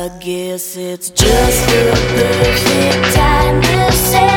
I guess it's just the perfect time to say